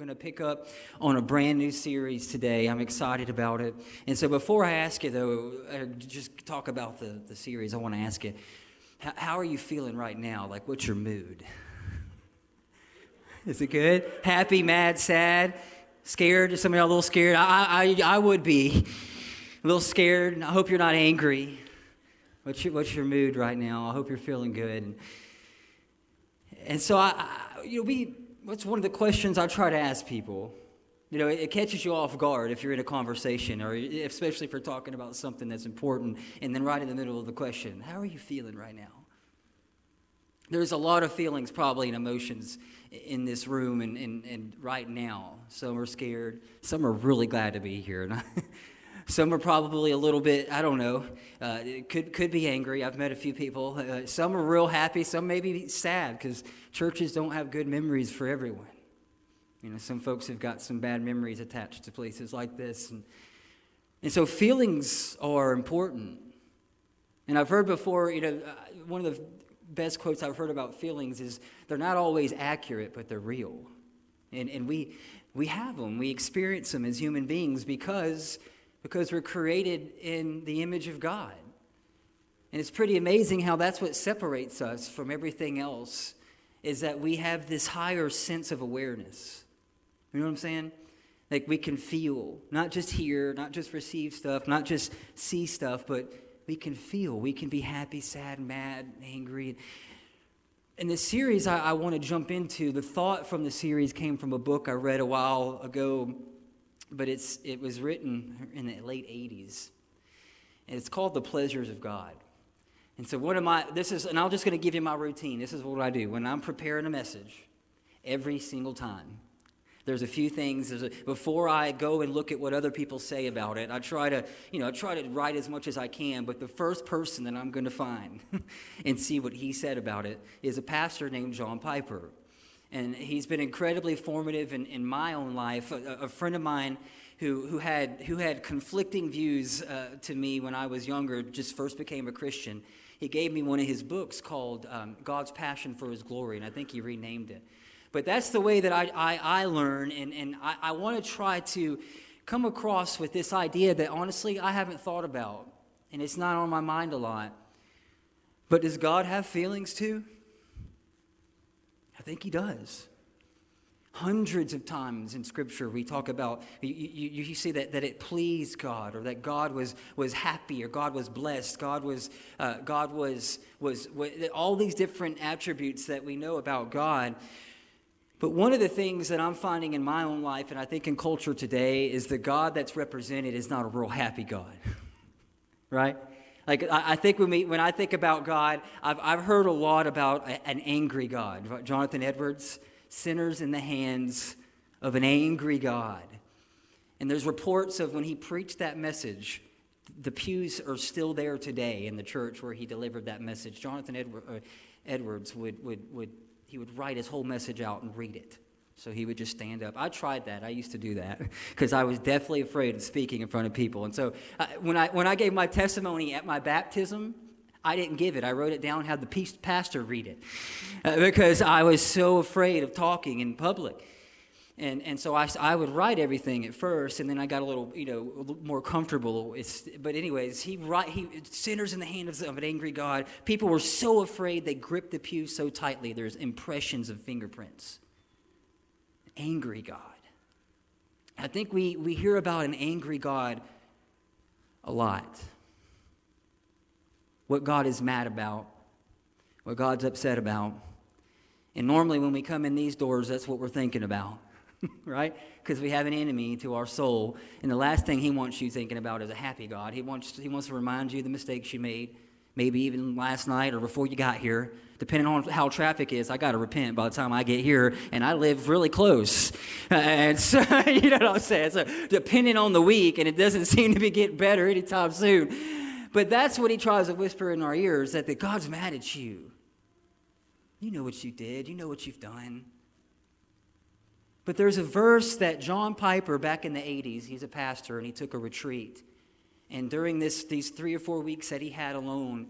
going to pick up on a brand new series today. I'm excited about it. And so before I ask you, though, just talk about the series, I want to ask you, how are you feeling right now? Like, what's your mood? Is it good? Happy, mad, sad, scared? Is somebody a little scared? I would be a little scared. I hope you're not angry. What's your mood right now? I hope you're feeling good. And so what's one of the questions I try to ask people? You know, it catches you off guard if you're in a conversation, or especially if you're talking about something that's important, and then right in the middle of the question, how are you feeling right now? There's a lot of feelings probably and emotions in this room and right now. Some are scared. Some are really glad to be here. Some are probably a little bit, I don't know, could be angry. I've met a few people. Some are real happy. Some may be sad because churches don't have good memories for everyone. You know, some folks have got some bad memories attached to places like this. And so feelings are important. And I've heard before, one of the best quotes I've heard about feelings is they're not always accurate, but they're real. And we have them. We experience them as human beings because we're created in the image of God. And it's pretty amazing how that's what separates us from everything else, is that we have this higher sense of awareness. You know what I'm saying? Like we can feel, not just hear, not just receive stuff, not just see stuff, but we can feel. We can be happy, sad, mad, angry. In this series I want to jump into, the thought from the series came from a book I read a while ago, but it was written in the late 80s. And it's called The Pleasures of God. And so and I'm just going to give you my routine. This is what I do. When I'm preparing a message, every single time, there's a few things. Before I go and look at what other people say about it, I try to write as much as I can. But the first person that I'm going to find and see what he said about it is a pastor named John Piper. And he's been incredibly formative in my own life. A friend of mine who had conflicting views to me when I was younger, just first became a Christian. He gave me one of his books called God's Passion for His Glory, and I think he renamed it. But that's the way that I learn, and I want to try to come across with this idea that honestly I haven't thought about, and it's not on my mind a lot. But does God have feelings too? I think he does. Hundreds of times in Scripture we talk about, you see that it pleased God, or that God was happy, or God was blessed, God was all these different attributes that we know about God. But one of the things that I'm finding in my own life, and I think in culture today, is the God that's represented is not a real happy God, right? Like I think when I think about God, I've heard a lot about an angry God. Jonathan Edwards, sinners in the hands of an angry God. And there's reports of when he preached that message, the pews are still there today in the church where he delivered that message. Jonathan Edwards would write his whole message out and read it. So he would just stand up. I tried that. I used to do that because I was deathly afraid of speaking in front of people. And so when I gave my testimony at my baptism, I didn't give it. I wrote it down, had the pastor read it because I was so afraid of talking in public. And so I would write everything at first, and then I got a little more comfortable. But anyways, he sinners in the hand of an angry God. People were so afraid they gripped the pew so tightly. There's impressions of fingerprints. Angry God. I think we hear about an angry God a lot. What God is mad about, what God's upset about. And normally when we come in these doors, that's what we're thinking about, right? Because we have an enemy to our soul, and the last thing he wants you thinking about is a happy God. He wants to remind you of the mistakes you made, maybe even last night or before you got here. Depending on how traffic is, I got to repent by the time I get here, and I live really close. And so, you know what I'm saying? So depending on the week, and it doesn't seem to be getting better anytime soon. But that's what he tries to whisper in our ears, that God's mad at you. You know what you did. You know what you've done. But there's a verse that John Piper, back in the 80s, he's a pastor, and he took a retreat. And during these 3 or 4 weeks that he had alone,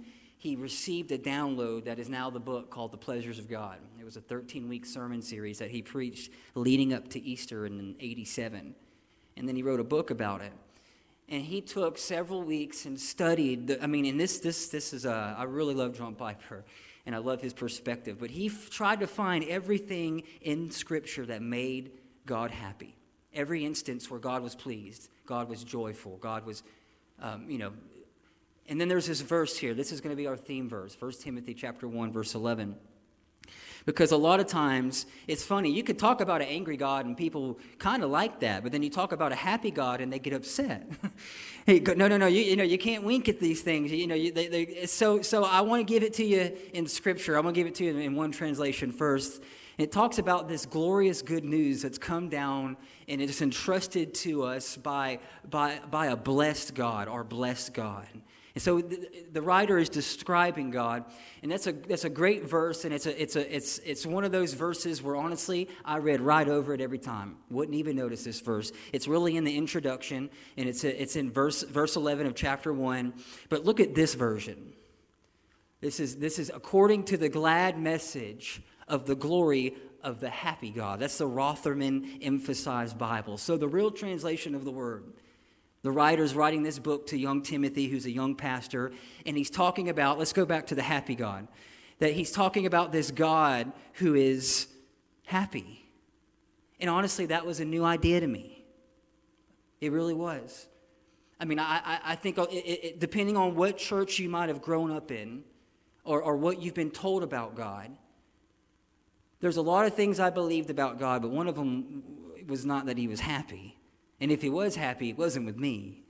he received a download that is now the book called The Pleasures of God. It was a 13-week sermon series that he preached leading up to Easter in 87. And then he wrote a book about it. And he took several weeks and studied. I really love John Piper, and I love his perspective. But he tried to find everything in Scripture that made God happy. Every instance where God was pleased, God was joyful, God was, And then there's this verse here. This is going to be our theme verse, 1 Timothy chapter 1, verse 11. Because a lot of times, it's funny, you could talk about an angry God and people kind of like that, but then you talk about a happy God and they get upset. Hey, no, you can't wink at these things. So I want to give it to you in Scripture. I'm going to give it to you in one translation first. It talks about this glorious good news that's come down and it is entrusted to us by a blessed God, our blessed God. And so the writer is describing God, and that's a great verse, and it's one of those verses where honestly I read right over it every time. Wouldn't even notice this verse. It's really in the introduction, and it's in verse 11 of chapter 1. But look at this version. This is according to the glad message of the glory of the happy God. That's the Rotherman Emphasized Bible. So the real translation of the word. The writer's writing this book to young Timothy, who's a young pastor, and he's talking about, let's go back to the happy God, that he's talking about this God who is happy. And honestly, that was a new idea to me. It really was. I mean, I think depending on what church you might have grown up in or what you've been told about God, there's a lot of things I believed about God, but one of them was not that he was happy. And if he was happy, it wasn't with me.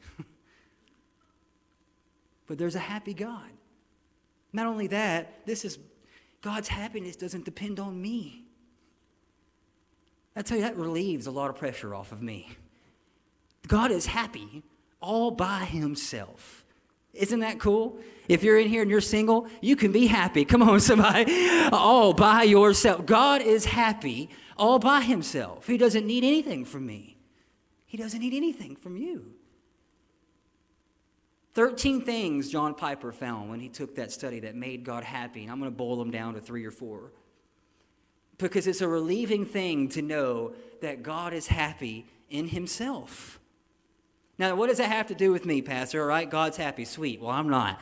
But there's a happy God. Not only that, God's happiness doesn't depend on me. I tell you, that relieves a lot of pressure off of me. God is happy all by himself. Isn't that cool? If you're in here and you're single, you can be happy. Come on, somebody. All by yourself. God is happy all by himself. He doesn't need anything from me. He doesn't need anything from you. 13 things John Piper found when he took that study that made God happy. And I'm going to boil them down to 3 or 4. Because it's a relieving thing to know that God is happy in himself. Now, what does that have to do with me, Pastor? All right, God's happy. Sweet. Well, I'm not.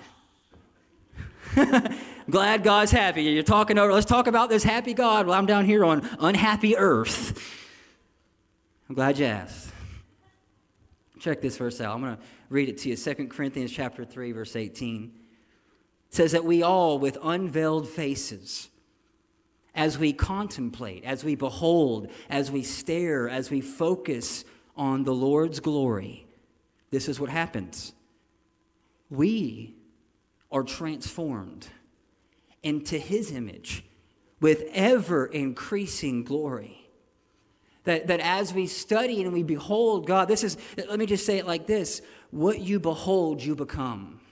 Glad God's happy. You're talking over. Let's talk about this happy God while I'm down here on unhappy earth. I'm glad you asked. Check this verse out. I'm going to read it to you. 2 Corinthians chapter 3, verse 18. It says that we all, with unveiled faces, as we contemplate, as we behold, as we stare, as we focus on the Lord's glory, this is what happens. We are transformed into his image with ever-increasing glory. That as we study and we behold God, let me just say it like this. What you behold, you become.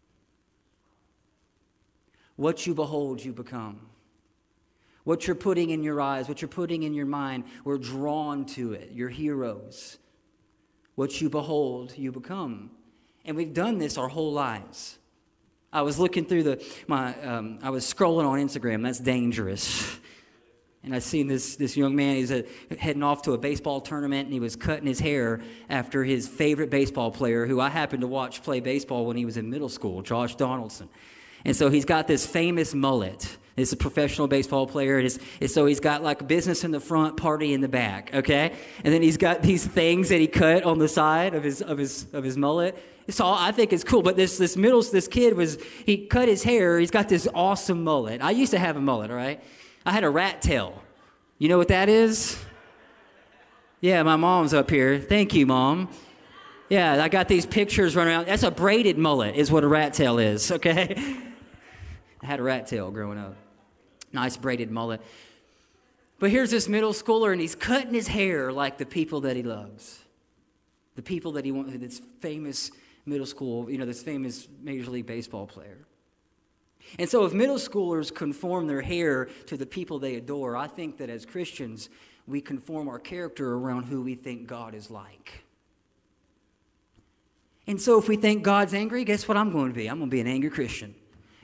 What you behold, you become. What you're putting in your eyes, what you're putting in your mind, we're drawn to it. You're heroes. What you behold, you become. And we've done this our whole lives. I was looking through I was scrolling on Instagram. That's dangerous. And I seen this young man, he's heading off to a baseball tournament, and he was cutting his hair after his favorite baseball player, who I happened to watch play baseball when he was in middle school, Josh Donaldson. And so he's got this famous mullet. He's a professional baseball player, and so he's got like business in the front, party in the back, okay? And then he's got these things that he cut on the side of his mullet. So I think it's cool, but this kid he cut his hair, he's got this awesome mullet. I used to have a mullet, all right? I had a rat tail. You know what that is? Yeah, my mom's up here. Thank you, Mom. Yeah, I got these pictures running around. That's a braided mullet is what a rat tail is, okay? I had a rat tail growing up. Nice braided mullet. But here's this middle schooler, and he's cutting his hair like the people that he loves. The people that he wants, this famous middle school, this famous Major League Baseball player. And so if middle schoolers conform their hair to the people they adore, I think that as Christians, we conform our character around who we think God is like. And so if we think God's angry, guess what I'm going to be? I'm going to be an angry Christian.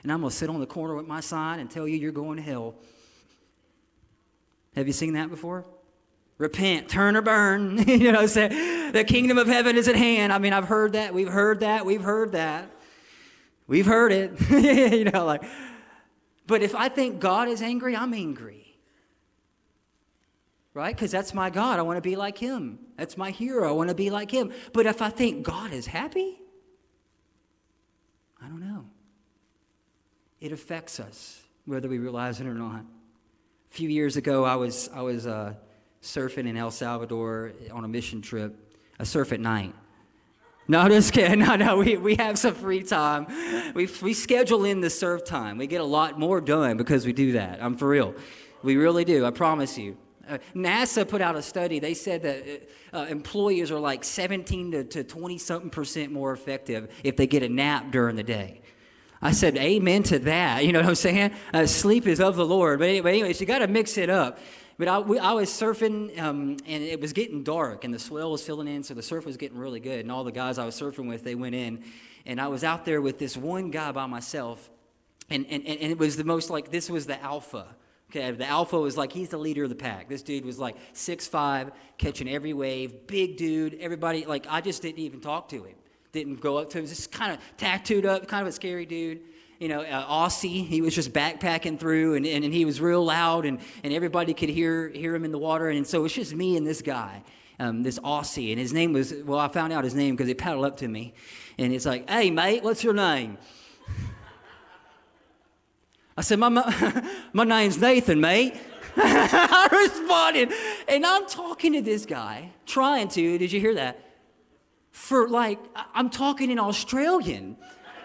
and I'm going to sit on the corner with my sign and tell you you're going to hell. Have you seen that before? Repent, turn or burn. You know, say, the kingdom of heaven is at hand. I mean, I've heard that. We've heard that. We've heard that. We've heard it. You know, like, but if I think God is angry, I'm angry. Right? Because that's my God. I want to be like him. That's my hero. I want to be like him. But if I think God is happy, I don't know. It affects us, whether we realize it or not. A few years ago, I was surfing in El Salvador on a mission trip. I surf at night. No, just kidding. No, we have some free time. We schedule in the surf time. We get a lot more done because we do that. I'm for real. We really do. I promise you. NASA put out a study. They said that employees are like 17 to 20-something% more effective if they get a nap during the day. I said, amen to that. You know what I'm saying? Sleep is of the Lord. But anyways, you got to mix it up. But I was surfing, and it was getting dark, and the swell was filling in, so the surf was getting really good. And all the guys I was surfing with, they went in. And I was out there with this one guy by myself, and it was the most like, this was the alpha. Okay, the alpha was like, he's the leader of the pack. This dude was like 6'5", catching every wave, big dude. Everybody, like, I just didn't even talk to him. Didn't go up to him. Just kind of tattooed up, kind of a scary dude. You know, Aussie, he was just backpacking through, and he was real loud, and everybody could hear him in the water. And so it's just me and this guy, this Aussie. And his name was, well, I found out his name because he paddled up to me. And it's like, hey, mate, what's your name? I said, my name's Nathan, mate. I responded. And I'm talking to this guy, trying to, did you hear that? For like, I'm talking in Australian.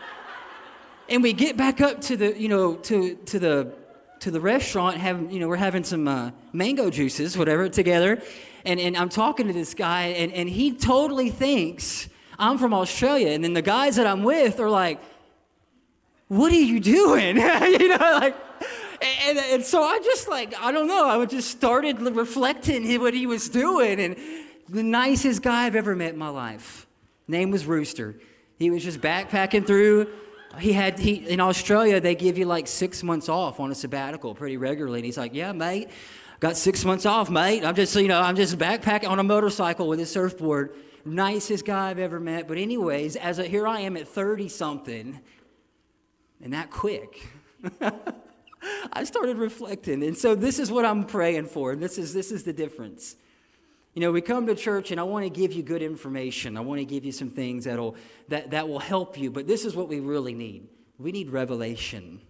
And we get back up to the, you know, to the restaurant, we're having some mango juices, whatever, together. And I'm talking to this guy, and he totally thinks I'm from Australia. And then the guys that I'm with are like, what are you doing? You know, like, and so I just like, I don't know, I just started reflecting what he was doing. And the nicest guy I've ever met in my life. Name was Rooster. He was just backpacking through. In Australia, they give you like 6 months off on a sabbatical pretty regularly. And he's like, yeah, mate, got 6 months off, mate. I'm just backpacking on a motorcycle with a surfboard. Nicest guy I've ever met. But anyways, here I am at 30-something, and that quick. I started reflecting. And so this is what I'm praying for. This is the difference. You know, we come to church, and I want to give you good information. I want to give you some things that will help you. But this is what we really need. We need revelation.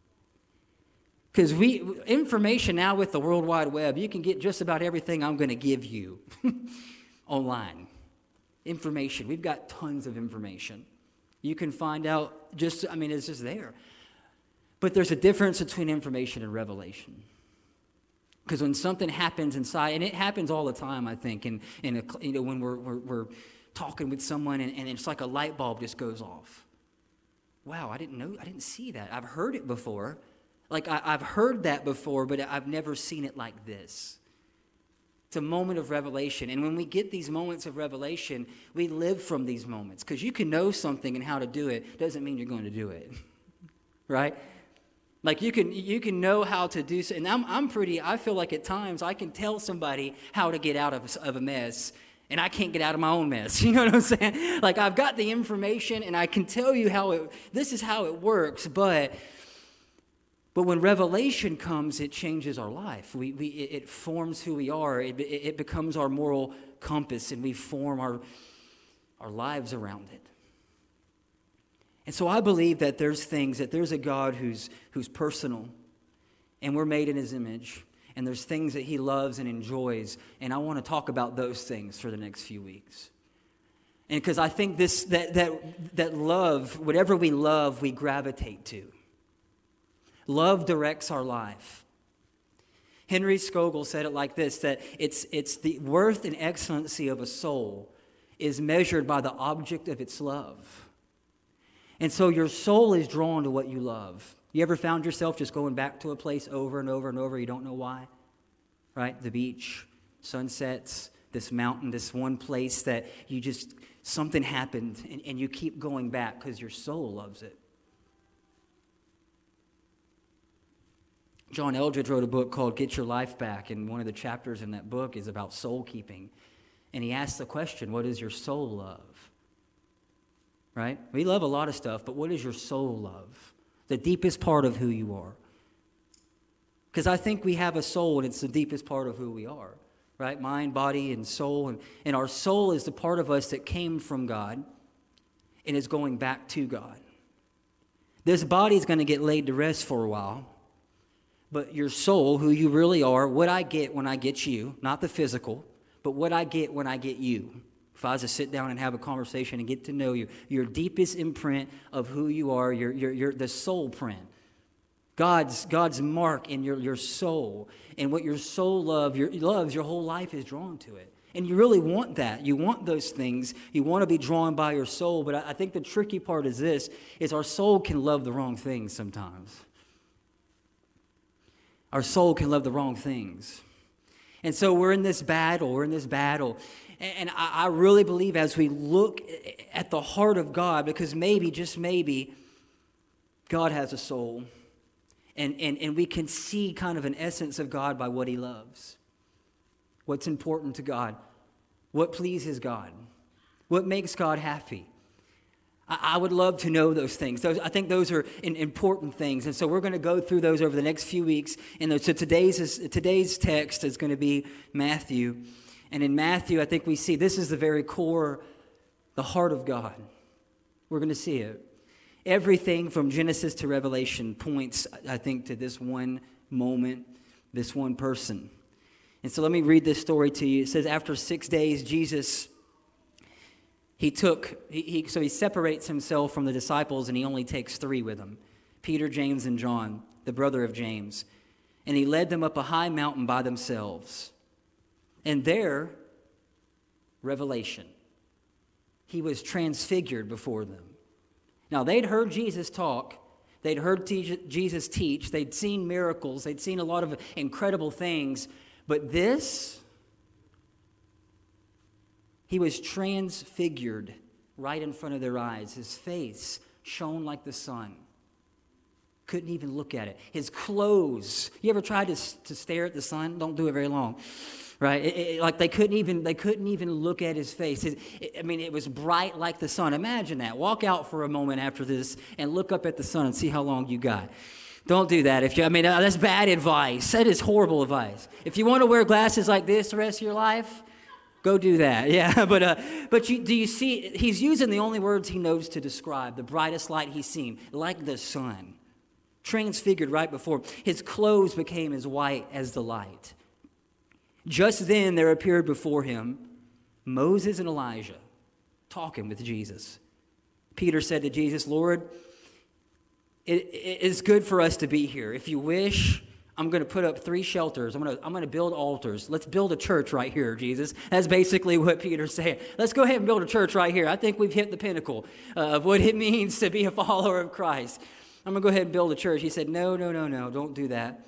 Because information now with the World Wide Web, you can get just about everything I'm going to give you online. Information. We've got tons of information. You can find out it's just there. But there's a difference between information and revelation. Because when something happens inside, and it happens all the time, I think, when we're talking with someone, and it's like a light bulb just goes off. Wow, I didn't see that. I've heard it before. Like, I've heard that before, but I've never seen it like this. It's a moment of revelation. And when we get these moments of revelation, we live from these moments. Because you can know something and how to do it doesn't mean you're going to do it. Right? Like you can know how to do so, and I feel like at times I can tell somebody how to get out of a mess, and I can't get out of my own mess. You know what I'm saying? Like I've got the information, and I can tell you this is how it works, but when revelation comes, it changes our life. It forms who we are. It becomes our moral compass, and we form our lives around it. And so I believe that there's a God who's personal, and we're made in his image, and there's things that he loves and enjoys, and I want to talk about those things for the next few weeks. And because I think that love, whatever we love, we gravitate to. Love directs our life. Henry Scougal said it like this, that it's the worth and excellency of a soul is measured by the object of its love. And so your soul is drawn to what you love. You ever found yourself just going back to a place over and over and over? You don't know why, right? The beach, sunsets, this mountain, this one place that something happened, and you keep going back because your soul loves it. John Eldredge wrote a book called Get Your Life Back, and one of the chapters in that book is about soul keeping. And he asks the question, what does your soul love? Right? We love a lot of stuff, but what does your soul love? The deepest part of who you are. Because I think we have a soul, and it's the deepest part of who we are. Right? Mind, body, and soul. And our soul is the part of us that came from God and is going back to God. This body is going to get laid to rest for a while. But your soul, who you really are, what I get when I get you, not the physical, but what I get when I get you. If I was to sit down and have a conversation and get to know you, your deepest imprint of who you are, your the soul print. God's mark in your soul. And what your soul loves, your whole life is drawn to it. And you really want that. You want those things. You want to be drawn by your soul. But I think the tricky part is this, is our soul can love the wrong things sometimes. Our soul can love the wrong things. And so we're in this battle. And I really believe as we look at the heart of God, because maybe, just maybe, God has a soul. And we can see kind of an essence of God by what he loves. What's important to God. What pleases God. What makes God happy. I would love to know those things. I think those are important things. And so we're going to go through those over the next few weeks. And so today's text is going to be Matthew. And in Matthew, I think we see this is the very core, the heart of God. We're going to see it. Everything from Genesis to Revelation points, I think, to this one moment, this one person. And so let me read this story to you. It says, after 6 days, Jesus... So he separates himself from the disciples, and he only takes 3 with him, Peter, James, and John, the brother of James. And he led them up a high mountain by themselves. And there, revelation. He was transfigured before them. Now, they'd heard Jesus talk. They'd heard Jesus teach. They'd seen miracles. They'd seen a lot of incredible things. But this... he was transfigured right in front of their eyes. His face shone like the sun. Couldn't even look at it. His clothes. You ever tried to stare at the sun? Don't do it very long, right? Like they couldn't even look at his face. It was bright like the sun. Imagine that. Walk out for a moment after this and look up at the sun and see how long you got. Don't do that. That's bad advice. That is horrible advice. If you want to wear glasses like this the rest of your life, go do that, yeah. But do you see, he's using the only words he knows to describe the brightest light he's seen, like the sun, transfigured right before him. His clothes became as white as the light. Just then there appeared before him Moses and Elijah talking with Jesus. Peter said to Jesus, Lord, it is good for us to be here. If you wish, I'm going to put up 3 shelters. I'm going to build altars. Let's build a church right here, Jesus. That's basically what Peter's saying. Let's go ahead and build a church right here. I think we've hit the pinnacle of what it means to be a follower of Christ. I'm going to go ahead and build a church. He said, no, don't do that.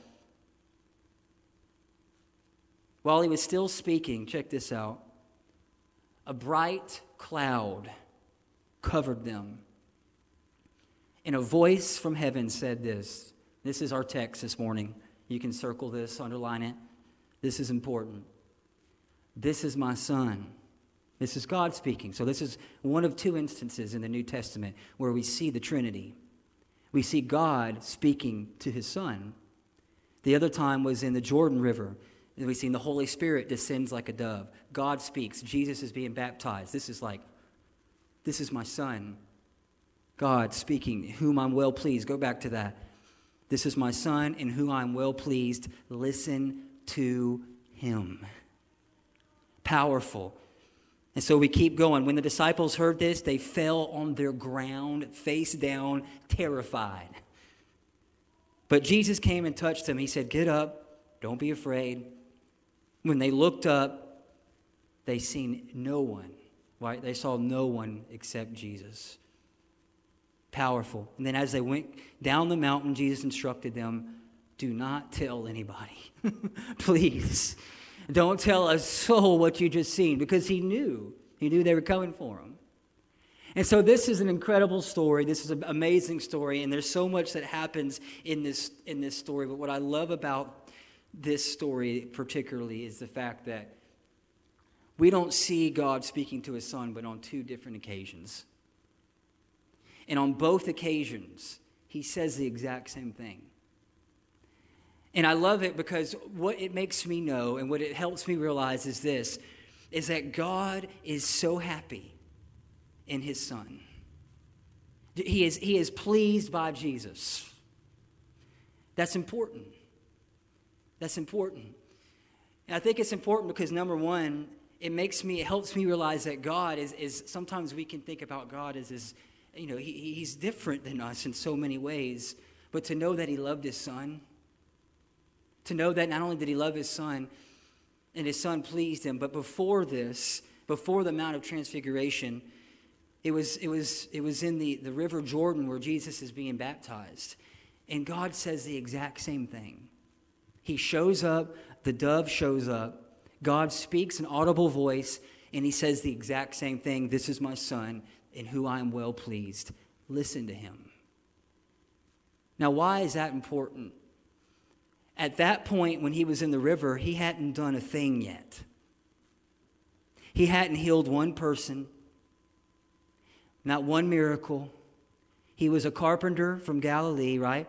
While he was still speaking, check this out, a bright cloud covered them. And a voice from heaven said this. This is our text this morning. You can circle this, underline it. This is important. This is my son. This is God speaking. So this is one of 2 instances in the New Testament where we see the Trinity. We see God speaking to his son. The other time was in the Jordan River. And we've seen the Holy Spirit descends like a dove. God speaks. Jesus is being baptized. This is my son. God speaking, whom I'm well pleased. Go back to that. This is my son in whom I'm well pleased. Listen to him. Powerful. And so we keep going. When the disciples heard this, they fell on their ground, face down, terrified. But Jesus came and touched them. He said, get up. Don't be afraid. When they looked up, they seen no one. Right? They saw no one except Jesus. Powerful. And then as they went down the mountain, Jesus instructed them, do not tell anybody. Please. Don't tell a soul what you just seen, because he knew they were coming for him. And so this is an incredible story. This is an amazing story, and there's so much that happens in this story. But what I love about this story particularly is the fact that we don't see God speaking to his son, but on two different occasions. And on both occasions, he says the exact same thing. And I love it because what it makes me know and what it helps me realize is this, is that God is so happy in his son. He is pleased by Jesus. That's important. That's important. And I think it's important because, number one, it helps me realize that God is sometimes we can think about God as he's different than us in so many ways. But to know that he loved his son, to know that not only did he love his son and his son pleased him, but before the Mount of Transfiguration, it was in the River Jordan where Jesus is being baptized. And God says the exact same thing. He shows up, the dove shows up, God speaks an audible voice, and he says the exact same thing. This is my son, in whom I am well pleased. Listen to him. Now, why is that important? At that point, when he was in the river, he hadn't done a thing yet. He hadn't healed one person, not one miracle. He was a carpenter from Galilee, right?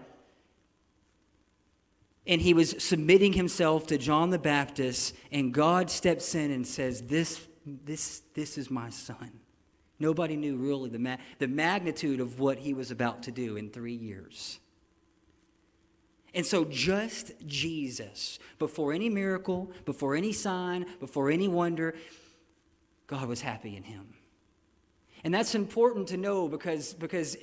And he was submitting himself to John the Baptist, and God steps in and says, this is my son. Nobody knew really the magnitude of what he was about to do in 3 years. And so just Jesus, before any miracle, before any sign, before any wonder, God was happy in him. And that's important to know because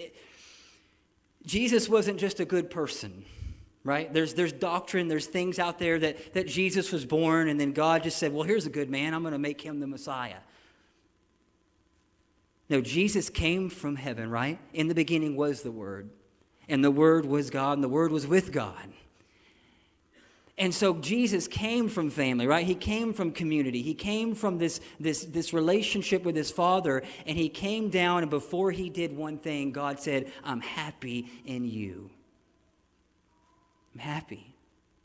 Jesus wasn't just a good person, right? There's doctrine, there's things out there that Jesus was born, and then God just said, well, here's a good man, I'm going to make him the Messiah. No, Jesus came from heaven, right? In the beginning was the Word, and the Word was God, and the Word was with God. And so Jesus came from family, right? He came from community. He came from this relationship with his Father, and he came down, and before he did one thing, God said, I'm happy in you. I'm happy.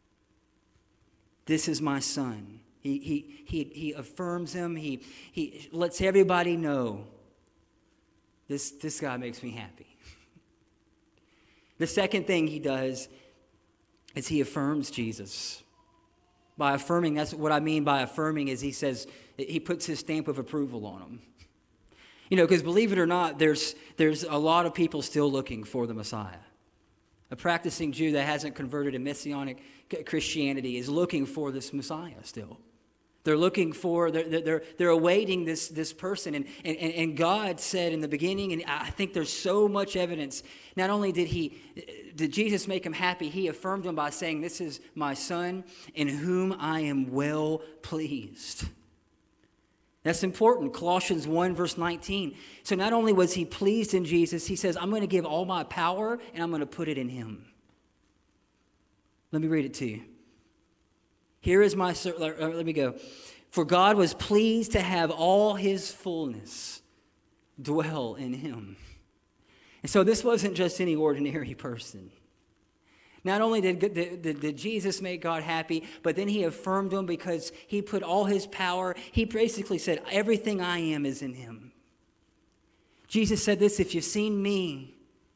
This is my son. He affirms him. He lets everybody know, this guy makes me happy. The second thing he does is he affirms Jesus. By affirming, that's what I mean by affirming, is he says, he puts his stamp of approval on him. Because believe it or not, there's a lot of people still looking for the Messiah. A practicing Jew that hasn't converted to Messianic Christianity is looking for this Messiah still. They're looking for, they're awaiting this person. And God said in the beginning, and I think there's so much evidence, not only did Jesus make him happy, he affirmed him by saying, this is my son in whom I am well pleased. That's important. Colossians 1 verse 19. So not only was he pleased in Jesus, he says, I'm going to give all my power and I'm going to put it in him. Let me read it to you. Here is my, let me go. For God was pleased to have all his fullness dwell in him. And so this wasn't just any ordinary person. Not only did Jesus make God happy, but then he affirmed him because he put all his power. He basically said, everything I am is in him. Jesus said this, if you've seen me,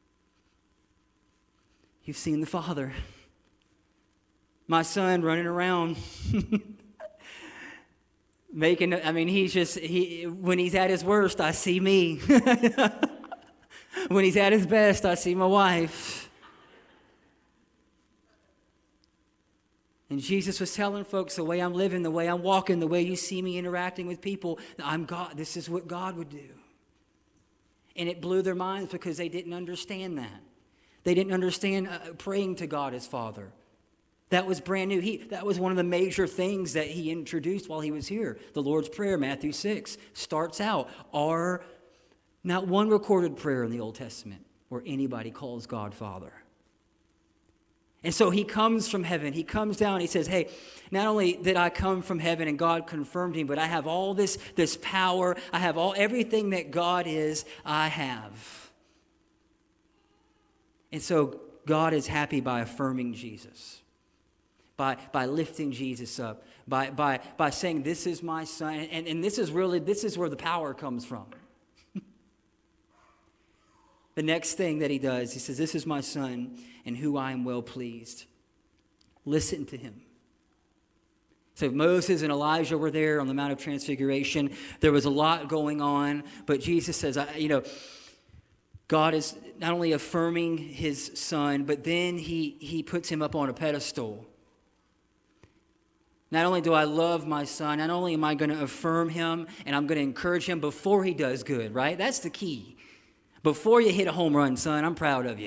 you've seen the Father. My son running around when he's at his worst, I see me. When he's at his best, I see my wife. And Jesus was telling folks, the way I'm living, the way I'm walking, the way you see me interacting with people, I'm God. This is what God would do. And it blew their minds because they didn't understand that. They didn't understand praying to God as Father. That was brand new. That was one of the major things that he introduced while he was here. The Lord's Prayer, Matthew 6, starts out, not one recorded prayer in the Old Testament where anybody calls God Father. And so he comes from heaven. He comes down. He says, hey, not only did I come from heaven and God confirmed him, but I have all this power. I have everything that God is, I have. And so God is happy by affirming Jesus, by lifting Jesus up, by saying, this is my son. And this is where the power comes from. The next thing that he does, he says, this is my son in who I am well pleased. Listen to him. So Moses and Elijah were there on the Mount of Transfiguration. There was a lot going on, but Jesus says, God is not only affirming his son, but then he puts him up on a pedestal. Not only do I love my son, not only am I going to affirm him and I'm going to encourage him before he does good, right? That's the key. Before you hit a home run, son, I'm proud of you.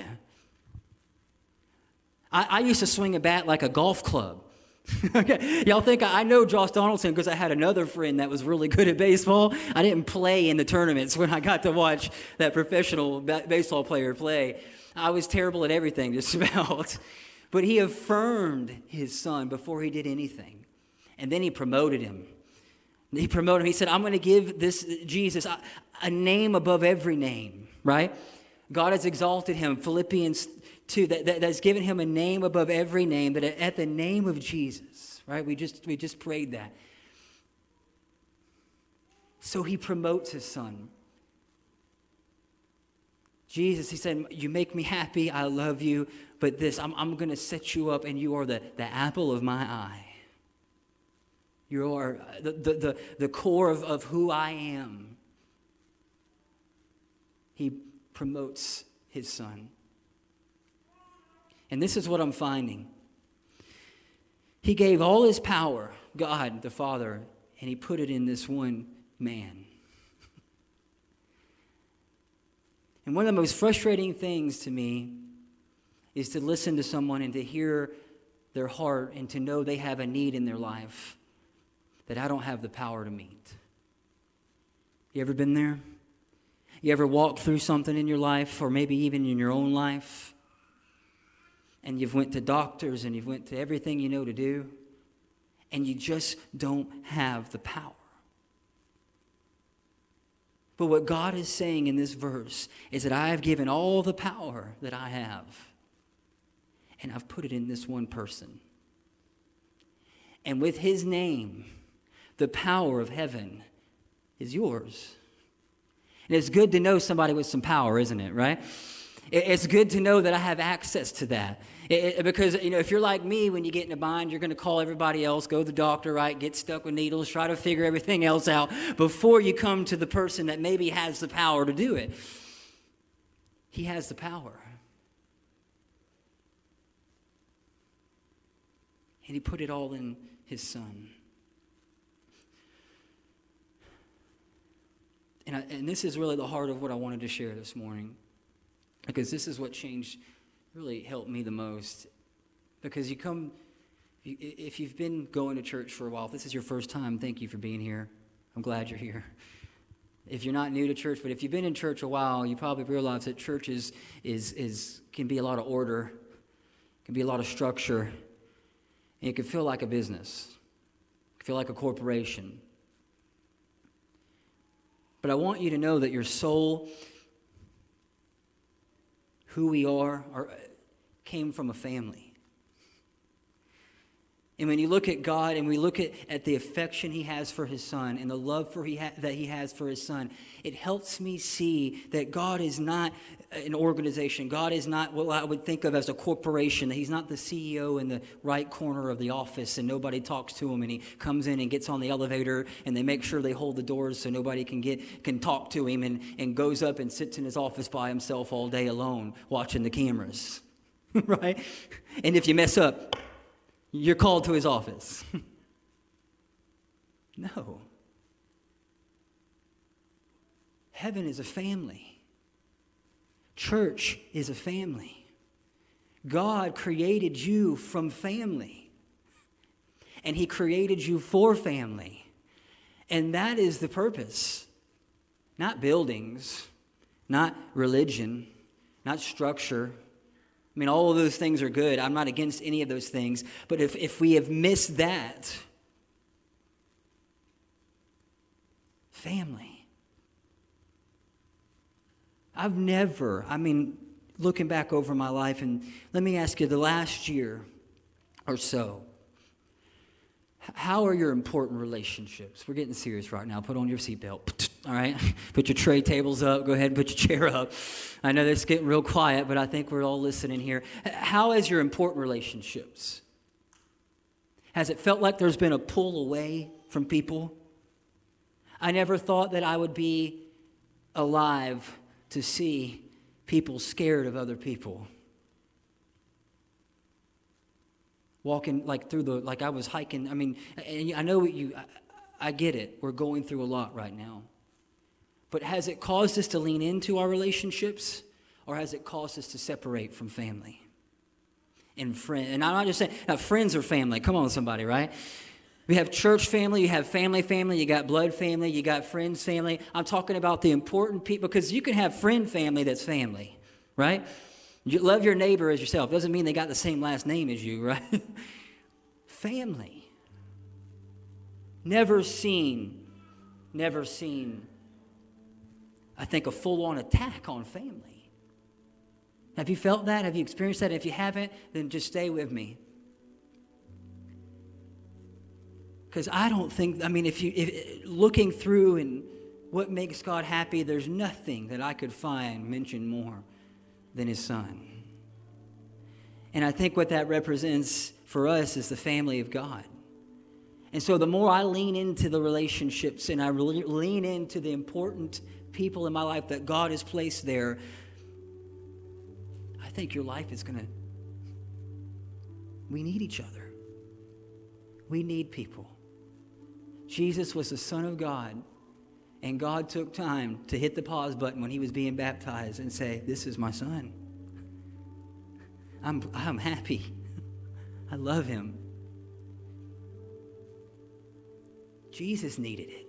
I used to swing a bat like a golf club. Okay, y'all think I know Josh Donaldson because I had another friend that was really good at baseball. I didn't play in the tournaments when I got to watch that professional baseball player play. I was terrible at everything, just about. But he affirmed his son before he did anything. And then he promoted him. He said, I'm going to give this Jesus a name above every name, right? God has exalted him. Philippians 2, that's given him a name above every name, that at the name of Jesus, right? We just prayed that. So he promotes his son. Jesus, he said, you make me happy, I love you, but I'm going to set you up, and you are the apple of my eye. You are the core of who I am. He promotes his son. And this is what I'm finding. He gave all his power, God the Father, and he put it in this one man. And one of the most frustrating things to me is to listen to someone and to hear their heart and to know they have a need in their life that I don't have the power to meet. You ever been there? You ever walked through something in your life, or maybe even in your own life, and you've went to doctors and you've went to everything you know to do, and you just don't have the power? But what God is saying in this verse is that I have given all the power that I have, and I've put it in this one person. And with his name, the power of heaven is yours. And it's good to know somebody with some power, isn't it, right? It's good to know that I have access to that. Because, if you're like me, when you get in a bind, you're going to call everybody else, go to the doctor, right, get stuck with needles, try to figure everything else out before you come to the person that maybe has the power to do it. He has the power. And he put it all in his son. And this is really the heart of what I wanted to share this morning, because this is what changed, really helped me the most. Because if you've been going to church for a while, if this is your first time, thank you for being here. I'm glad you're here. If you're not new to church, but if you've been in church a while, you probably realize that church can be a lot of order, can be a lot of structure, and it can feel like a business. It can feel like a corporation. But I want you to know that your soul, who we are came from a family. And when you look at God and we look at the affection he has for his son and the love that he has for his son, it helps me see that God is not an organization. God is not what I would think of as a corporation. He's not the CEO in the right corner of the office and nobody talks to him, and he comes in and gets on the elevator and they make sure they hold the doors so nobody can talk to him, and goes up and sits in his office by himself all day alone watching the cameras, right? And if you mess up, you're called to his office. No. Heaven is a family. Church is a family. God created you from family. And he created you for family. And that is the purpose. Not buildings, not religion, not structure, I mean, all of those things are good. I'm not against any of those things. But if we have missed that, family. Looking back over my life, and let me ask you, the last year or so, how are your important relationships? We're getting serious right now. Put on your seatbelt. All right? Put your tray tables up. Go ahead and put your chair up. I know it's getting real quiet, but I think we're all listening here. How is your important relationships? Has it felt like there's been a pull away from people? I never thought that I would be alive to see people scared of other people. Walking I was hiking. I know I get it. We're going through a lot right now. But has it caused us to lean into our relationships, or has it caused us to separate from family and friends? And I'm not just saying, now friends are family. Come on, somebody, right? We have church family, you have family, you got blood family, you got friends family. I'm talking about the important people, because you can have friend family that's family, right? You love your neighbor as yourself. Doesn't mean they got the same last name as you, right? Family. Never seen, I think, a full-on attack on family. Have you felt that? Have you experienced that? If you haven't, then just stay with me. Because I don't think, if looking through and what makes God happy, there's nothing that I could find mentioned more than his son. And I think what that represents for us is the family of God. And so the more I lean into the relationships and I lean into the important people in my life that God has placed there, I think your life is we need each other. We need people. Jesus was the Son of God, and God took time to hit the pause button when he was being baptized and say, "This is my son. I'm happy. I love him." Jesus needed it.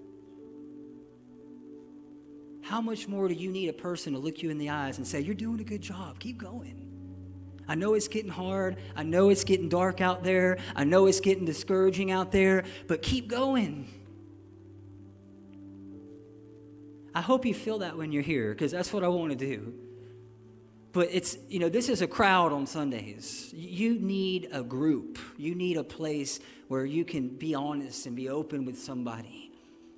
How much more do you need a person to look you in the eyes and say, "You're doing a good job. Keep going. I know it's getting hard. I know it's getting dark out there. I know it's getting discouraging out there, but keep going." I hope you feel that when you're here, because that's what I want to do. But this is a crowd on Sundays. You need a group. You need a place where you can be honest and be open with somebody.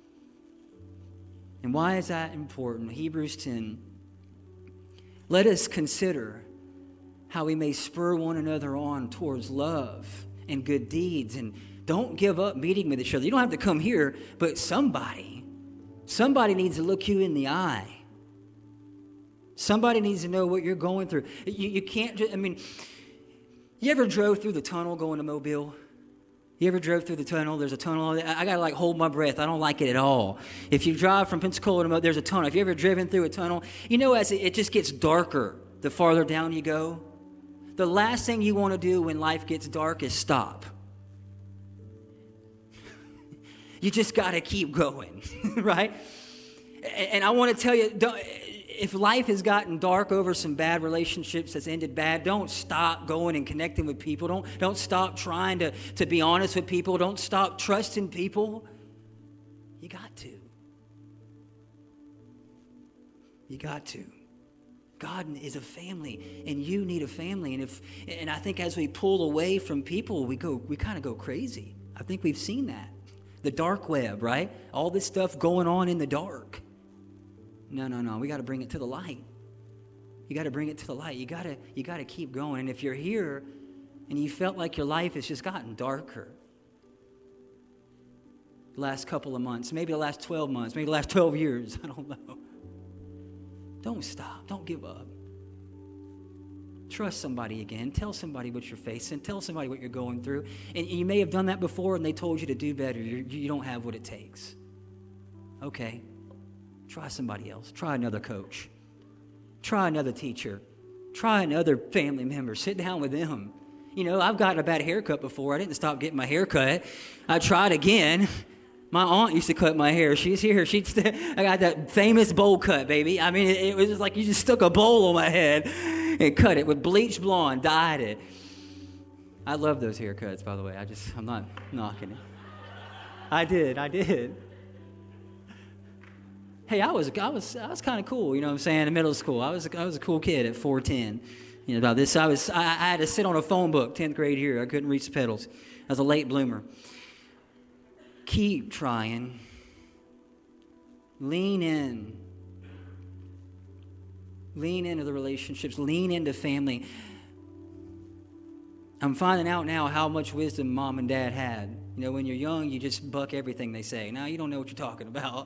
And why is that important? Hebrews 10. Let us consider how we may spur one another on towards love and good deeds. And don't give up meeting with each other. You don't have to come here, but somebody needs to look you in the eye. Somebody needs to know what you're going through. You can't just, you ever drove through the tunnel going to Mobile? You ever drove through the tunnel? There's a tunnel. I got to hold my breath. I don't like it at all. If you drive from Pensacola to Mobile, there's a tunnel. Have you ever driven through a tunnel? As it just gets darker the farther down you go. The last thing you want to do when life gets dark is stop. You just got to keep going, right? And I want to tell you, if life has gotten dark over some bad relationships that's ended bad, don't stop going and connecting with people. Don't stop trying to be honest with people. Don't stop trusting people. You got to. You got to. God is a family, and you need a family. And I think as we pull away from people, we kind of go crazy. I think we've seen that. The dark web, right? All this stuff going on in the dark. No. We got to bring it to the light. You got to bring it to the light. You got to keep going. And if you're here and you felt like your life has just gotten darker the last couple of months, maybe the last 12 months, maybe the last 12 years, I don't know. Don't stop. Don't give up. Trust somebody again. Tell somebody what you're facing. Tell somebody what you're going through. And you may have done that before and they told you to do better. You don't have what it takes. Okay. Try somebody else. Try another coach. Try another teacher. Try another family member. Sit down with them. I've gotten a bad haircut before. I didn't stop getting my hair cut. I tried again. My aunt used to cut my hair. She's here. I got that famous bowl cut, baby. I mean, it was just like you just stuck a bowl on my head and cut it with bleached blonde, dyed it. I love those haircuts, by the way. I'm not knocking it. I did. Hey, I was kind of cool, you know what I'm saying, in middle school. I was a cool kid at 4'10". You know, about this, I had to sit on a phone book 10th grade year. I couldn't reach the pedals. I was a late bloomer. Keep trying. Lean in. Lean into the relationships. Lean into family. I'm finding out now how much wisdom mom and dad had. You know, when you're young, you just buck everything they say. Now you don't know what you're talking about.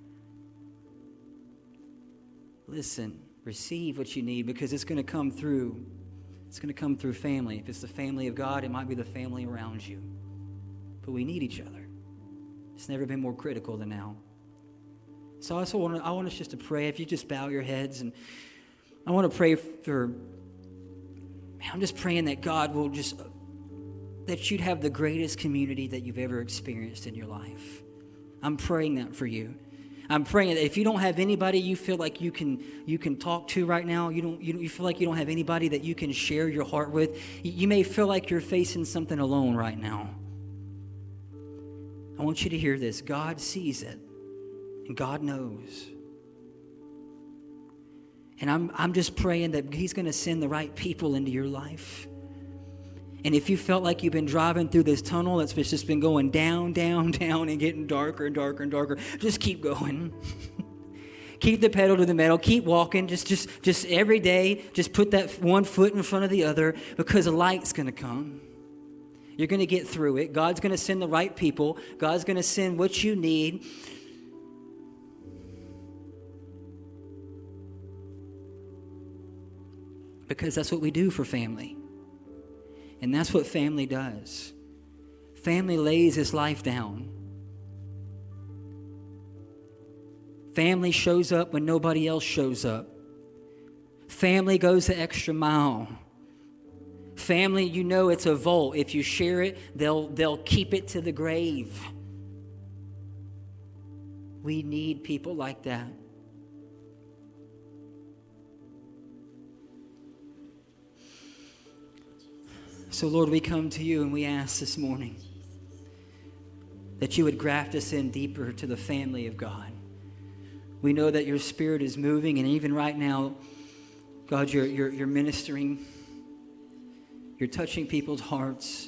Listen, receive what you need, because it's going to come through. It's going to come through family. If it's the family of God, it might be the family around you. But we need each other. It's never been more critical than now. So I want us just to pray. If you just bow your heads, and I want to pray for, I'm just praying that God will that you'd have the greatest community that you've ever experienced in your life. I'm praying that for you. I'm praying that if you don't have anybody you feel like you can talk to right now, you feel like you don't have anybody that you can share your heart with, you may feel like you're facing something alone right now. I want you to hear this. God sees it, and God knows. And I'm just praying that He's going to send the right people into your life. And if you felt like you've been driving through this tunnel that's just been going down, down, down, and getting darker and darker and darker, just keep going. Keep the pedal to the metal. Keep walking. Just every day, just put that one foot in front of the other, because a light's going to come. You're going to get through it. God's going to send the right people. God's going to send what you need. Because that's what we do for family. And that's what family does. Family lays its life down. Family shows up when nobody else shows up. Family goes the extra mile. Family, you know it's a vault. If you share it, they'll keep it to the grave. We need people like that. So, Lord, we come to you and we ask this morning that you would graft us in deeper to the family of God. We know that your Spirit is moving, and even right now, God, you're ministering. You're touching people's hearts.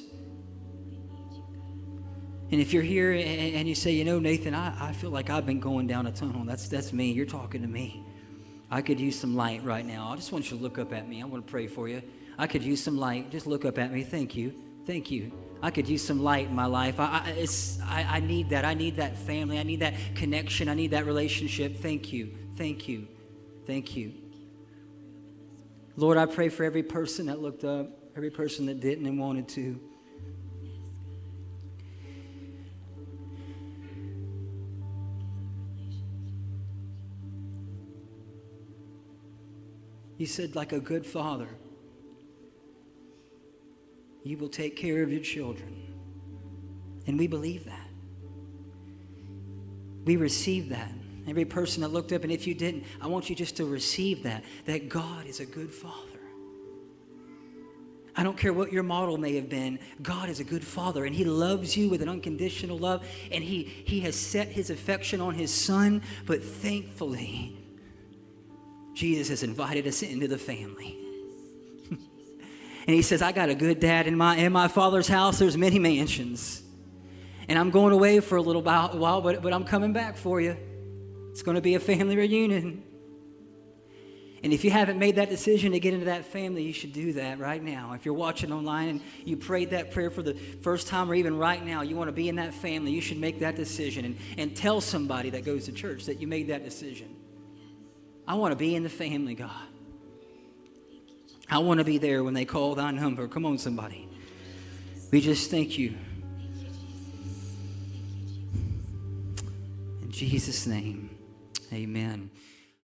And if you're here and you say, you know, Nathan, I feel like I've been going down a tunnel. That's me. You're talking to me. I could use some light right now. I just want you to look up at me. I want to pray for you. I could use some light. Just look up at me. Thank you. Thank you. I could use some light in my life. I need that. I need that family. I need that connection. I need that relationship. Thank you. Thank you. Thank you. Lord, I pray for every person that looked up, every person that didn't and wanted to. You said, like a good father, you will take care of your children. And we believe that. We receive that. Every person that looked up, and if you didn't, I want you just to receive that God is a good father. I don't care what your model may have been. God is a good father, and he loves you with an unconditional love, and he has set his affection on his son, but thankfully, Jesus has invited us into the family. And he says, I got a good dad. In my Father's house, there's many mansions. And I'm going away for a little while, but I'm coming back for you. It's going to be a family reunion. And if you haven't made that decision to get into that family, you should do that right now. If you're watching online and you prayed that prayer for the first time, or even right now, you want to be in that family, you should make that decision and tell somebody that goes to church that you made that decision. I want to be in the family, God. I want to be there when they call thy number. Come on, somebody. We just thank you. In Jesus' name, amen.